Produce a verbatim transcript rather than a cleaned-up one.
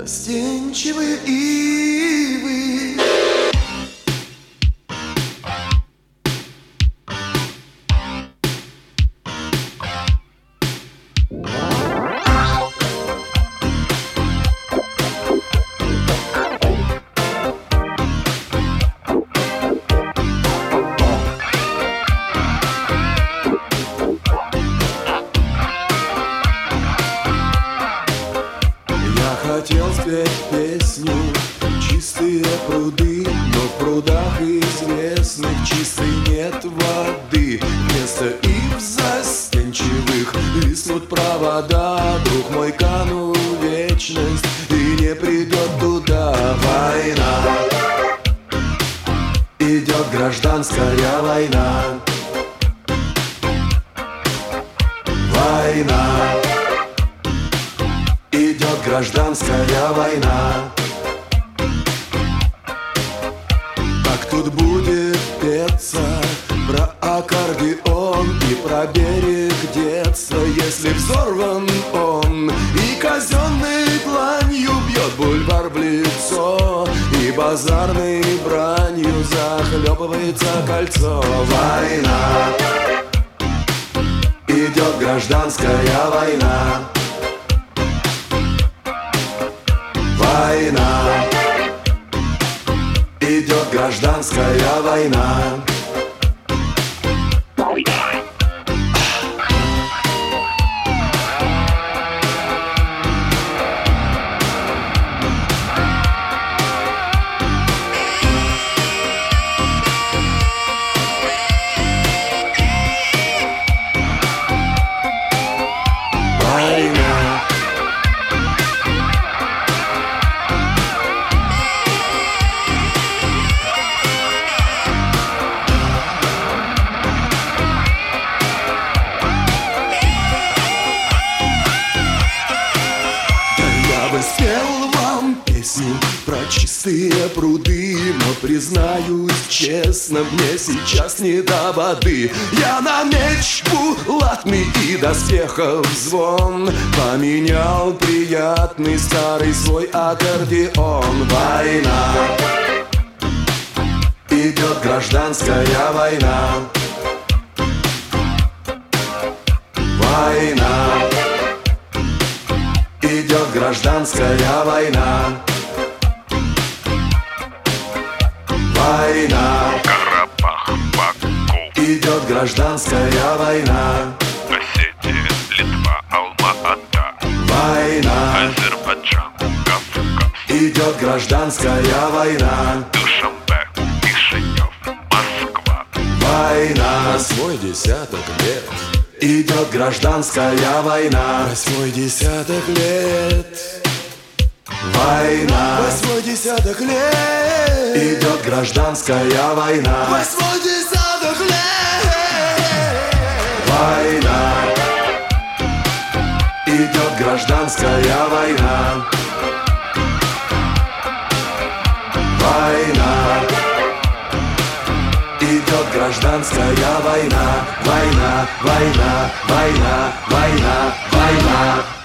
Застенчивые ивы. Хотел спеть песню «Чистые пруды», но в прудах известных чистой нет воды. Вместо ив застенчивых виснут провода. Друг мой, канул в вечность и не придет туда. Война, идет гражданская война. Война, идет гражданская война. Как тут будет петься про аккордеон и про берег детства, если взорван он и казенной дланью бьет бульвар в лицо, и базарной бранью захлебывается кольцо. Война, идет гражданская война. Война, идет гражданская война. Спел вам песню про чистые пруды, но признаюсь честно, мне сейчас не до воды. Я на меч булатный и доспехов звон поменял приятный старый свой аккордеон. Война, идет гражданская война. Война, идет гражданская война. Война, Карабах, Баку, идет гражданская война. Осетия, Литва, Алма-Ата, Война, Азербайджан, Кавказ, идет гражданская война. Душанбе, Кишинев, Москва. Война, Восьмой десяток лет, идет гражданская война. восьмой десяток лет, Война, восьмой десяток лет, идет гражданская война. восьмой десяток лет, Война, идет гражданская война. Война, идет гражданская война. Война, война, война, война, война.